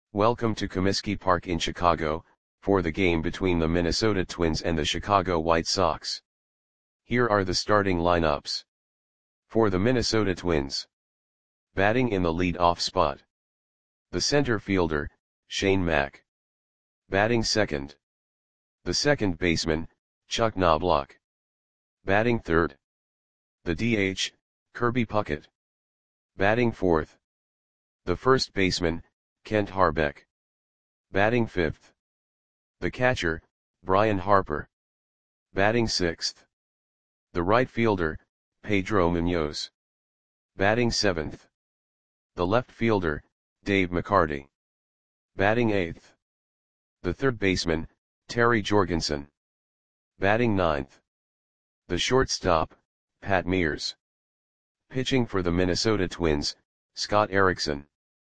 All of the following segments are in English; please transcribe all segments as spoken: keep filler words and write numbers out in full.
Welcome to Comiskey Park in Chicago, for the game between the Minnesota Twins and the Chicago White Sox. Here are the starting lineups. For the Minnesota Twins. Batting in the lead-off spot. The center fielder, Shane Mack. Batting second. The second baseman, Chuck Knobloch. Batting third. The D H, Kirby Puckett. Batting fourth. The first baseman, Kent Hrbek. Batting fifth. The catcher, Brian Harper. Batting sixth. The right fielder, Pedro Munoz. Batting seventh. The left fielder, Dave McCarty. Batting eighth. The third baseman, Terry Jorgensen. Batting ninth. The shortstop, Pat Mears. Pitching for the Minnesota Twins, Scott Erickson.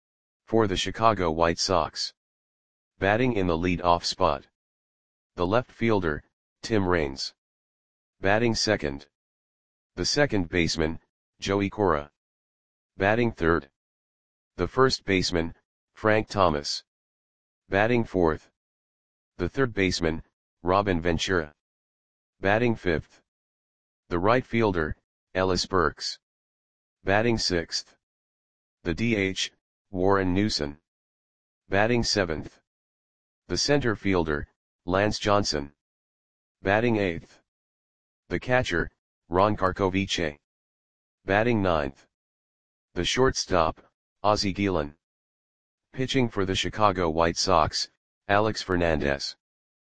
For the Chicago White Sox. Batting in the lead-off spot. The left fielder, Tim Raines. Batting second. The second baseman, Joey Cora. Batting third. The first baseman, Frank Thomas. Batting fourth. The third baseman, Robin Ventura. Batting fifth. The right fielder, Ellis Burks. Batting sixth. The D H, Warren Newson. Batting seventh. The center fielder, Lance Johnson. Batting eighth. The catcher, Ron Karkovice. Batting ninth. The shortstop, Ozzie Guillen. Pitching for the Chicago White Sox, Alex Fernandez.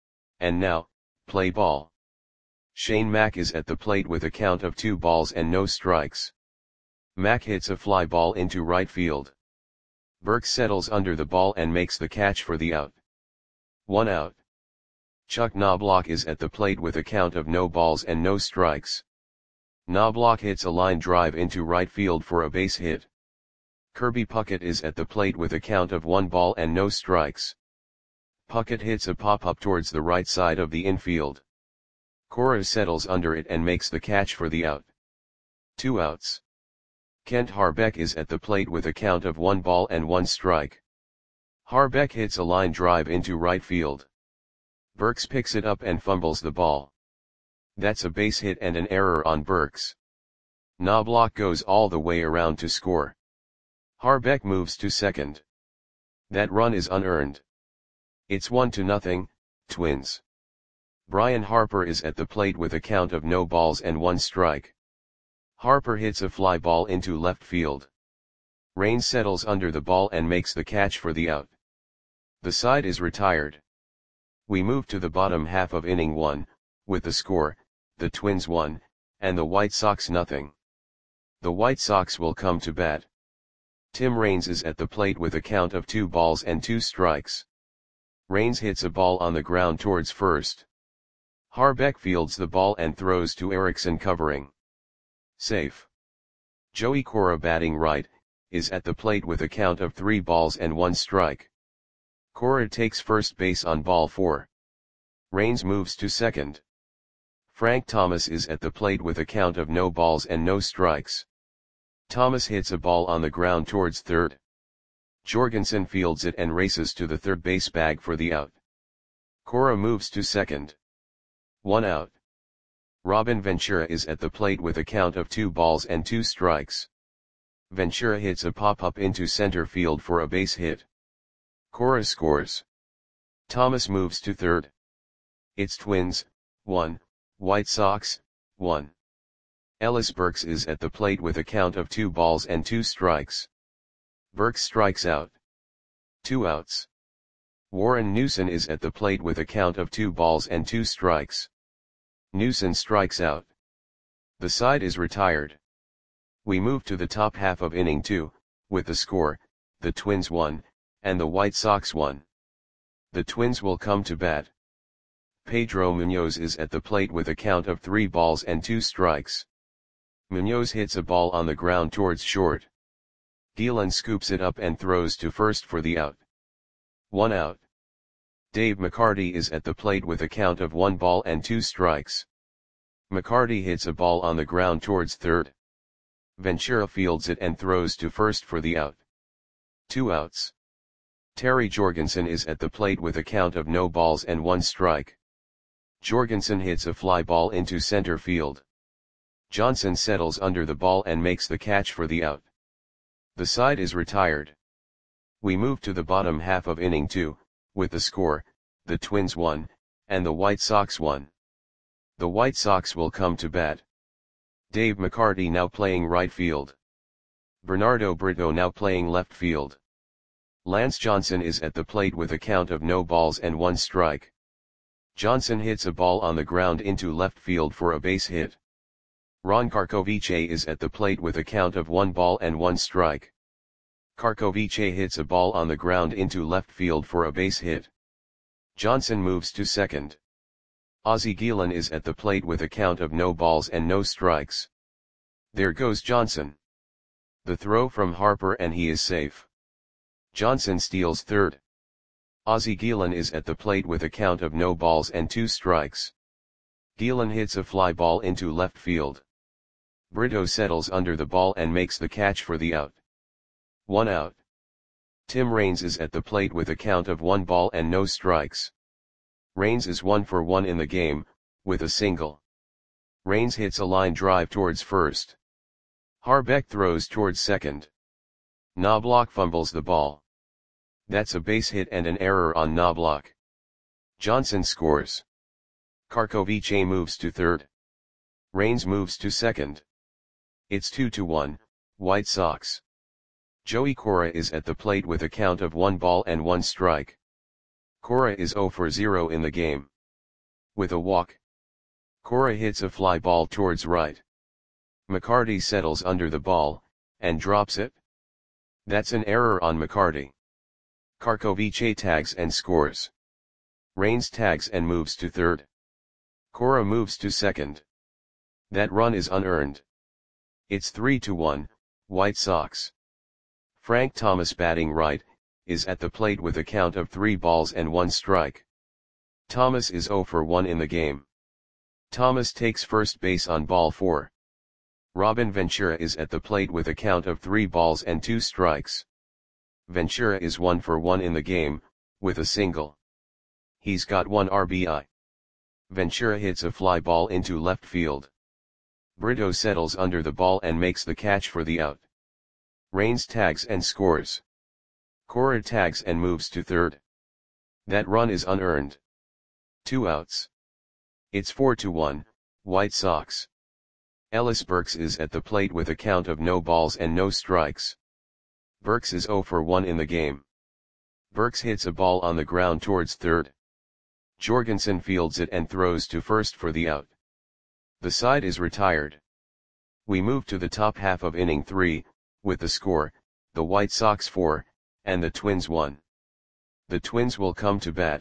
And now, play ball. Shane Mack is at the plate with a count of two balls and no strikes. Mack hits a fly ball into right field. Burks settles under the ball and makes the catch for the out. One out. Chuck Knobloch is at the plate with a count of no balls and no strikes. Knobloch hits a line drive into right field for a base hit. Kirby Puckett is at the plate with a count of one ball and no strikes. Puckett hits a pop-up towards the right side of the infield. Cora settles under it and makes the catch for the out. Two outs. Kent Hrbek is at the plate with a count of one ball and one strike. Hrbek hits a line drive into right field. Burks picks it up and fumbles the ball. That's a base hit and an error on Burks. Knobloch goes all the way around to score. Hrbek moves to second. That run is unearned. It's one to nothing, Twins. Brian Harper is at the plate with a count of no balls and one strike. Harper hits a fly ball into left field. Raines settles under the ball and makes the catch for the out. The side is retired. We move to the bottom half of inning one, with the score, the Twins one, and the White Sox nothing. The White Sox will come to bat. Tim Raines is at the plate with a count of two balls and two strikes. Raines hits a ball on the ground towards first. Hrbek fields the ball and throws to Erickson covering. Safe. Joey Cora batting right, is at the plate with a count of three balls and one strike. Cora takes first base on ball four. Raines moves to second. Frank Thomas is at the plate with a count of no balls and no strikes. Thomas hits a ball on the ground towards third. Jorgensen fields it and races to the third base bag for the out. Cora moves to second. One out. Robin Ventura is at the plate with a count of two balls and two strikes. Ventura hits a pop-up into center field for a base hit. Cora scores. Thomas moves to third. It's Twins, one, White Sox, one. Ellis Burks is at the plate with a count of two balls and two strikes. Burks strikes out. Two outs. Warren Newson is at the plate with a count of two balls and two strikes. Newson strikes out. The side is retired. We move to the top half of inning two, with the score, the Twins one, and the White Sox one. The Twins will come to bat. Pedro Munoz is at the plate with a count of three balls and two strikes. Munoz hits a ball on the ground towards short. Guillen scoops it up and throws to first for the out. One out. Dave McCarty is at the plate with a count of one ball and two strikes. McCarty hits a ball on the ground towards third. Ventura fields it and throws to first for the out. Two outs. Terry Jorgensen is at the plate with a count of no balls and one strike. Jorgensen hits a fly ball into center field. Johnson settles under the ball and makes the catch for the out. The side is retired. We move to the bottom half of inning two, with the score, the Twins won, and the White Sox won. The White Sox will come to bat. Dave McCarty now playing right field. Bernardo Brito now playing left field. Lance Johnson is at the plate with a count of no balls and one strike. Johnson hits a ball on the ground into left field for a base hit. Ron Karkovice is at the plate with a count of one ball and one strike. Karkovice hits a ball on the ground into left field for a base hit. Johnson moves to second. Ozzie Guillen is at the plate with a count of no balls and no strikes. There goes Johnson. The throw from Harper and he is safe. Johnson steals third. Ozzie Guillen is at the plate with a count of no balls and two strikes. Guillen hits a fly ball into left field. Brito settles under the ball and makes the catch for the out. One out. Tim Raines is at the plate with a count of one ball and no strikes. Raines is one for one in the game, with a single. Raines hits a line drive towards first. Harbeck throws towards second. Knobloch fumbles the ball. That's a base hit and an error on Knobloch. Johnson scores. Karkovice moves to third. Raines moves to second. It's two to one, White Sox. Joey Cora is at the plate with a count of one ball and one strike. Cora is zero for zero in the game. With a walk. Cora hits a fly ball towards right. McCarty settles under the ball, and drops it. That's an error on McCarty. Karkovice tags and scores. Raines tags and moves to third. Cora moves to second. That run is unearned. It's three to one, White Sox. Frank Thomas batting right, is at the plate with a count of three balls and one strike. Thomas is zero for one in the game. Thomas takes first base on ball four. Robin Ventura is at the plate with a count of three balls and two strikes. Ventura is one for one in the game, with a single. He's got one R B I. Ventura hits a fly ball into left field. Brito settles under the ball and makes the catch for the out. Raines tags and scores. Cora tags and moves to third. That run is unearned. Two outs. It's four to one, White Sox. Ellis Burks is at the plate with a count of no balls and no strikes. Burks is zero for one in the game. Burks hits a ball on the ground towards third. Jorgensen fields it and throws to first for the out. The side is retired. We move to the top half of inning three, with the score, the White Sox four, and the Twins one. The Twins will come to bat.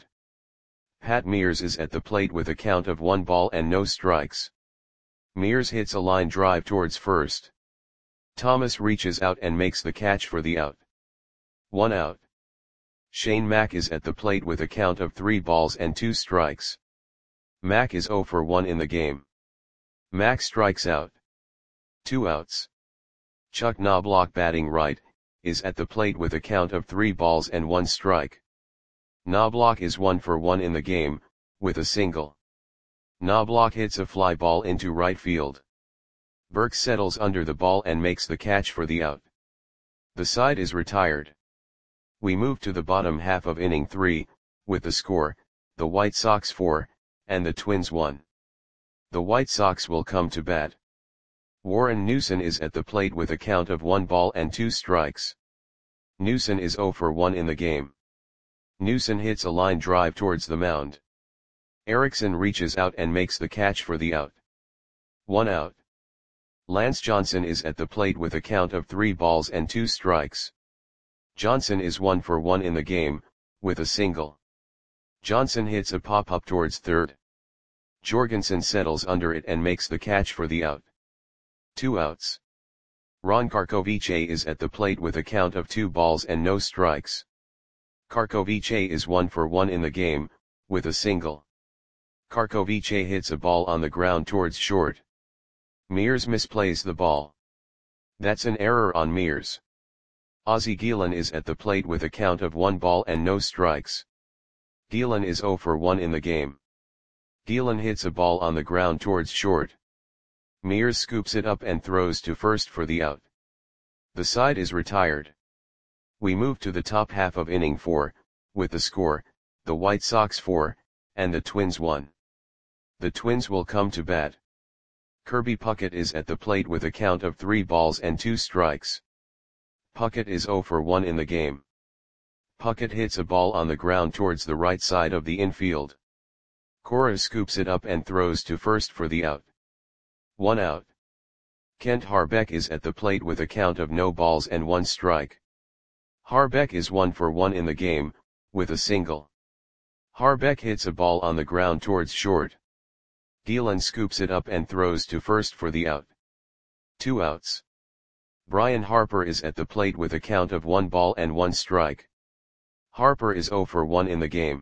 Pat Mears is at the plate with a count of one ball and no strikes. Mears hits a line drive towards first. Thomas reaches out and makes the catch for the out. One out. Shane Mack is at the plate with a count of three balls and two strikes. Mack is zero for one in the game. Mack strikes out. Two outs. Chuck Knobloch batting right, is at the plate with a count of three balls and one strike. Knobloch is one for one in the game, with a single. Knobloch hits a fly ball into right field. Burks settles under the ball and makes the catch for the out. The side is retired. We move to the bottom half of inning three, with the score, the White Sox four, and the Twins one. The White Sox will come to bat. Warren Newson is at the plate with a count of one ball and two strikes. Newson is zero for one in the game. Newson hits a line drive towards the mound. Erickson reaches out and makes the catch for the out. One out. Lance Johnson is at the plate with a count of three balls and two strikes. Johnson is one for one in the game, with a single. Johnson hits a pop-up towards third. Jorgensen settles under it and makes the catch for the out. Two outs. Ron Karkovice is at the plate with a count of two balls and no strikes. Karkovice is one for one in the game, with a single. Karkovice hits a ball on the ground towards short. Mears misplays the ball. That's an error on Mears. Ozzie Guillen is at the plate with a count of one ball and no strikes. Guillen is zero for one in the game. Guillen hits a ball on the ground towards short. Mears scoops it up and throws to first for the out. The side is retired. We move to the top half of inning four, with the score, the White Sox four, and the Twins one. The Twins will come to bat. Kirby Puckett is at the plate with a count of three balls and two strikes. Puckett is zero for one in the game. Puckett hits a ball on the ground towards the right side of the infield. Cora scoops it up and throws to first for the out. One out. Kent Harbeck is at the plate with a count of no balls and one strike. Harbeck is one for one in the game, with a single. Harbeck hits a ball on the ground towards short. Guillen scoops it up and throws to first for the out. Two outs. Brian Harper is at the plate with a count of one ball and one strike. Harper is zero for one in the game.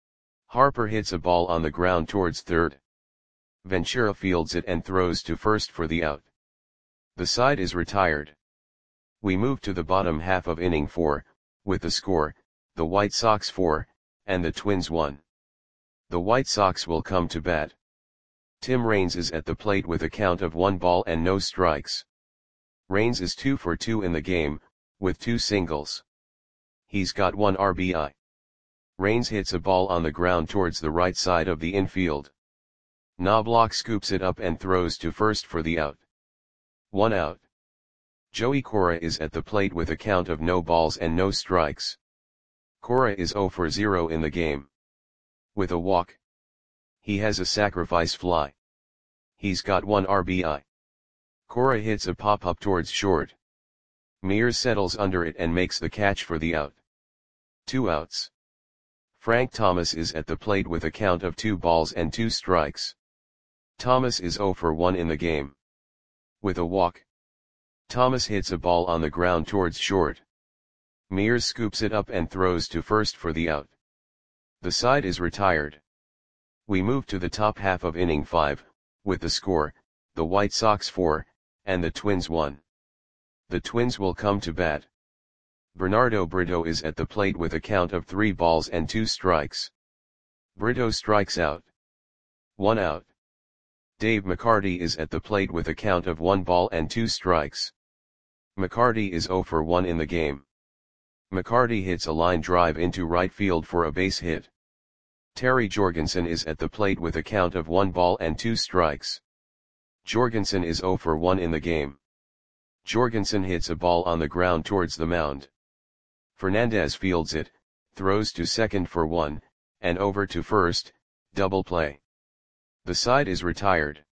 Harper hits a ball on the ground towards third. Ventura fields it and throws to first for the out. The side is retired. We move to the bottom half of inning four, with the score, the White Sox four, and the Twins one. The White Sox will come to bat. Tim Raines is at the plate with a count of one ball and no strikes. Raines is two for two in the game, with two singles. He's got one R B I. Raines hits a ball on the ground towards the right side of the infield. Knobloch scoops it up and throws to first for the out. One out. Joey Cora is at the plate with a count of no balls and no strikes. Cora is zero for zero in the game. With a walk. He has a sacrifice fly. He's got one R B I. Cora hits a pop-up towards short. Mears settles under it and makes the catch for the out. Two outs. Frank Thomas is at the plate with a count of two balls and two strikes. Thomas is zero for one in the game. With a walk. Thomas hits a ball on the ground towards short. Mears scoops it up and throws to first for the out. The side is retired. We move to the top half of inning five, with the score, the White Sox four, and the Twins one. The Twins will come to bat. Bernardo Brito is at the plate with a count of three balls and two strikes. Brito strikes out. One out. Dave McCarty is at the plate with a count of one ball and two strikes. McCarty is zero for one in the game. McCarty hits a line drive into right field for a base hit. Terry Jorgensen is at the plate with a count of one ball and two strikes. Jorgensen is zero for one in the game. Jorgensen hits a ball on the ground towards the mound. Fernandez fields it, throws to second for one, and over to first, double play. The side is retired.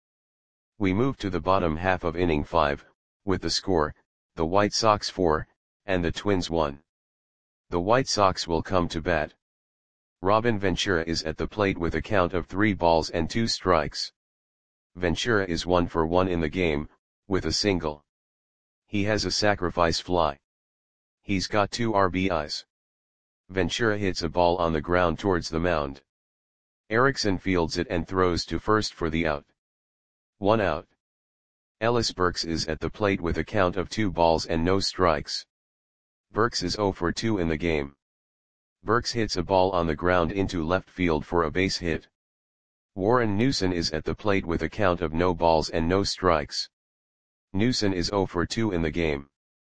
We move to the bottom half of inning five, with the score, the White Sox four, and the Twins one. The White Sox will come to bat. Robin Ventura is at the plate with a count of three balls and two strikes. Ventura is one for one in the game, with a single. He has a sacrifice fly. He's got two R B Is. Ventura hits a ball on the ground towards the mound. Erickson fields it and throws to first for the out. One out. Ellis Burks is at the plate with a count of two balls and no strikes. Burks is zero for two in the game. Burks hits a ball on the ground into left field for a base hit. Warren Newson is at the plate with a count of no balls and no strikes. Newson is zero for two in the game.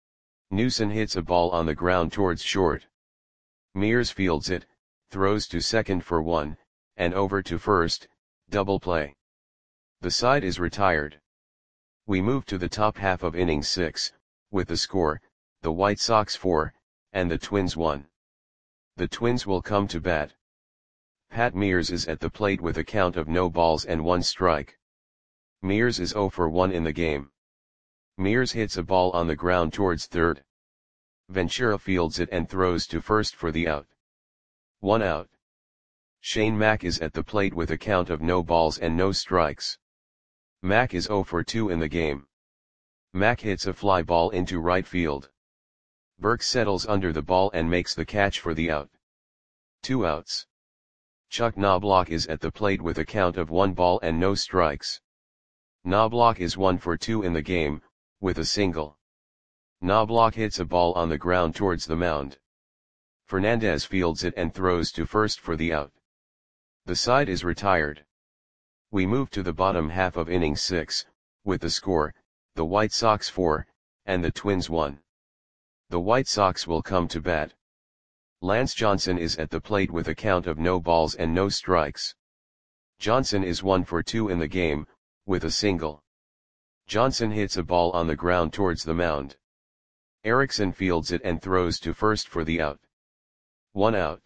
Newson hits a ball on the ground towards short. Mears fields it, throws to second for one, and over to first, double play. The side is retired. We move to the top half of inning six, with the score, the White Sox four, and the Twins one. The Twins will come to bat. Pat Mears is at the plate with a count of no balls and one strike. Mears is zero for one in the game. Mears hits a ball on the ground towards third. Ventura fields it and throws to first for the out. One out. Shane Mack is at the plate with a count of no balls and no strikes. Mack is zero for two in the game. Mack hits a fly ball into right field. Burke settles under the ball and makes the catch for the out. Two outs. Chuck Knobloch is at the plate with a count of one ball and no strikes. Knobloch is one for two in the game, with a single. Knobloch hits a ball on the ground towards the mound. Fernandez fields it and throws to first for the out. The side is retired. We move to the bottom half of inning six, with the score, the White Sox four, and the Twins one. The White Sox will come to bat. Lance Johnson is at the plate with a count of no balls and no strikes. Johnson is one for two in the game, with a single. Johnson hits a ball on the ground towards the mound. Erickson fields it and throws to first for the out. One out.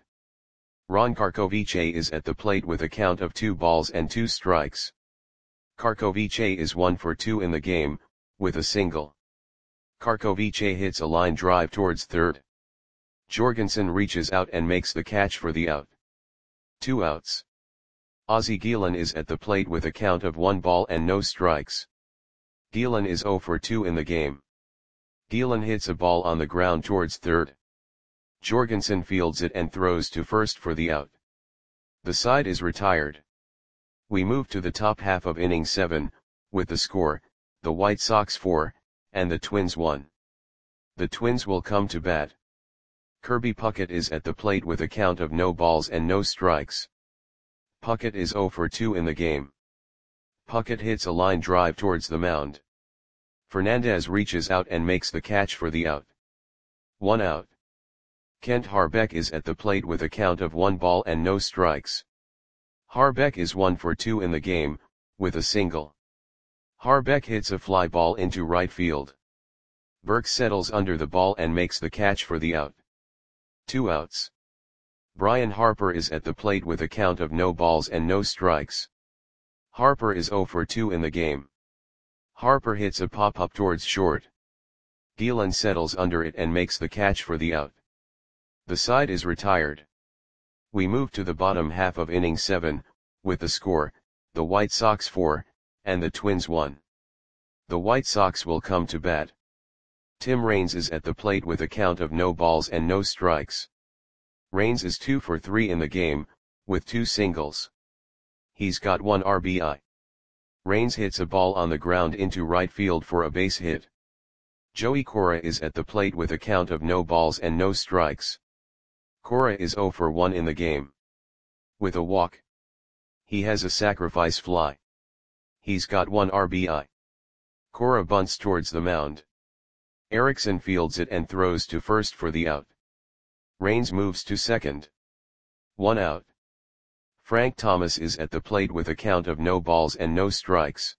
Ron Karkovice is at the plate with a count of two balls and two strikes. Karkovice is one for two in the game, with a single. Karkovice hits a line drive towards third. Jorgensen reaches out and makes the catch for the out. Two outs. Ozzie Guillen is at the plate with a count of one ball and no strikes. Guillen is zero for two in the game. Guillen hits a ball on the ground towards third. Jorgensen fields it and throws to first for the out. The side is retired. We move to the top half of inning seven, with the score, the White Sox four, and the Twins one. The Twins will come to bat. Kirby Puckett is at the plate with a count of no balls and no strikes. Puckett is zero for two in the game. Puckett hits a line drive towards the mound. Fernandez reaches out and makes the catch for the out. One out. Kent Harbeck is at the plate with a count of one ball and no strikes. Harbeck is one for two in the game, with a single. Harbeck hits a fly ball into right field. Burke settles under the ball and makes the catch for the out. Two outs. Brian Harper is at the plate with a count of no balls and no strikes. Harper is zero for two in the game. Harper hits a pop-up towards short. Guillen settles under it and makes the catch for the out. The side is retired. We move to the bottom half of inning seven, with the score, the White Sox four, and the Twins one. The White Sox will come to bat. Tim Raines is at the plate with a count of no balls and no strikes. Raines is two for three in the game, with two singles. He's got one R B I. Raines hits a ball on the ground into right field for a base hit. Joey Cora is at the plate with a count of no balls and no strikes. Cora is zero for one in the game. With a walk. He has a sacrifice fly. He's got one R B I. Cora bunts towards the mound. Erickson fields it and throws to first for the out. Raines moves to second. One out. Frank Thomas is at the plate with a count of no balls and no strikes.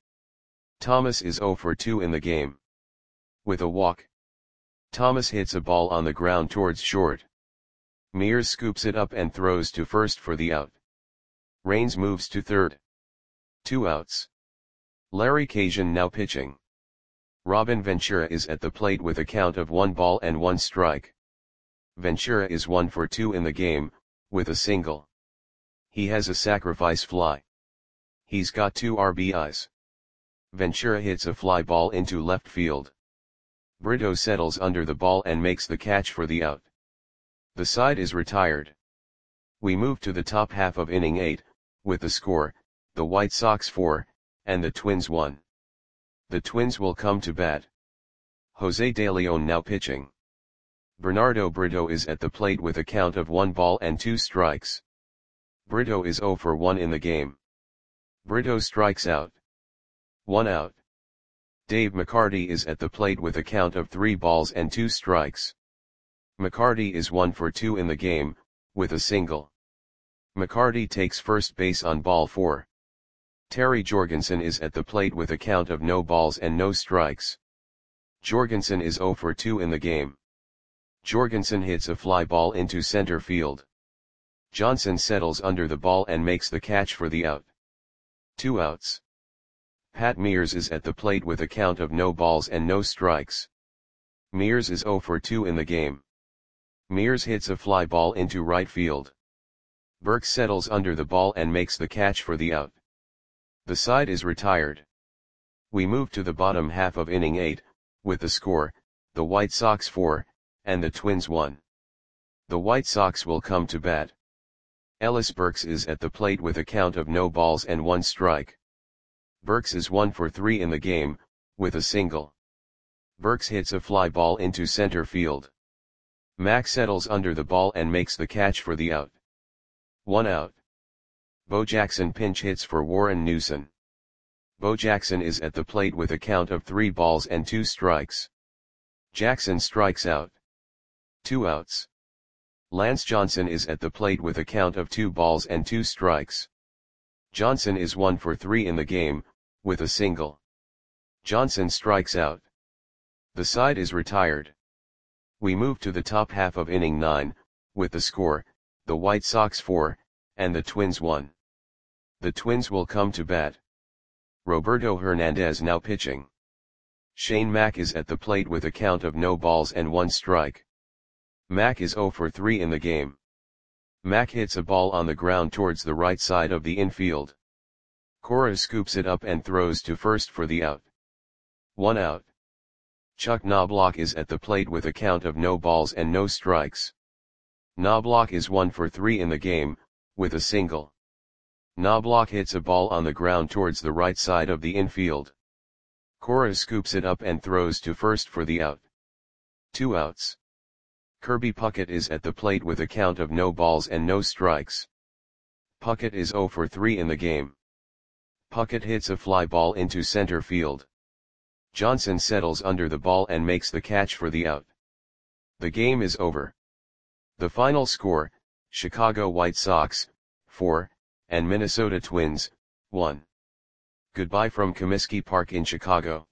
Thomas is zero for two in the game. With a walk. Thomas hits a ball on the ground towards short. Mears scoops it up and throws to first for the out. Raines moves to third. Two outs. Larry Cajuan now pitching. Robin Ventura is at the plate with a count of one ball and one strike. Ventura is one for two in the game, with a single. He has a sacrifice fly. He's got two R B Is. Ventura hits a fly ball into left field. Brito settles under the ball and makes the catch for the out. The side is retired. We move to the top half of inning eight, with the score, the White Sox four, and the Twins one. The Twins will come to bat. Jose De Leon now pitching. Bernardo Brito is at the plate with a count of one ball and two strikes. Brito is zero for one in the game. Brito strikes out. One out. Dave McCarty is at the plate with a count of three balls and two strikes. McCarty is one for two in the game, with a single. McCarty takes first base on ball four. Terry Jorgensen is at the plate with a count of no balls and no strikes. Jorgensen is zero for two in the game. Jorgensen hits a fly ball into center field. Johnson settles under the ball and makes the catch for the out. Two outs. Pat Mears is at the plate with a count of no balls and no strikes. Mears is zero for two in the game. Mears hits a fly ball into right field. Burke settles under the ball and makes the catch for the out. The side is retired. We move to the bottom half of inning eight, with the score, the White Sox four, and the Twins one. The White Sox will come to bat. Ellis Burks is at the plate with a count of no balls and one strike. Burks is one for three in the game, with a single. Burks hits a fly ball into center field. Mack settles under the ball and makes the catch for the out. One out. Bo Jackson pinch hits for Warren Newson. Bo Jackson is at the plate with a count of three balls and two strikes. Jackson strikes out. Two outs. Lance Johnson is at the plate with a count of two balls and two strikes. Johnson is one for three in the game, with a single. Johnson strikes out. The side is retired. We move to the top half of inning nine, with the score, the White Sox four, and the Twins one. The Twins will come to bat. Roberto Hernandez now pitching. Shane Mack is at the plate with a count of no balls and one strike. Mack is zero for three in the game. Mack hits a ball on the ground towards the right side of the infield. Cora scoops it up and throws to first for the out. One out. Chuck Knobloch is at the plate with a count of no balls and no strikes. Knobloch is one for three in the game, with a single. Knobloch hits a ball on the ground towards the right side of the infield. Cora scoops it up and throws to first for the out. Two outs. Kirby Puckett is at the plate with a count of no balls and no strikes. Puckett is zero for three in the game. Puckett hits a fly ball into center field. Johnson settles under the ball and makes the catch for the out. The game is over. The final score, Chicago White Sox, four, and Minnesota Twins, one. Goodbye from Comiskey Park in Chicago.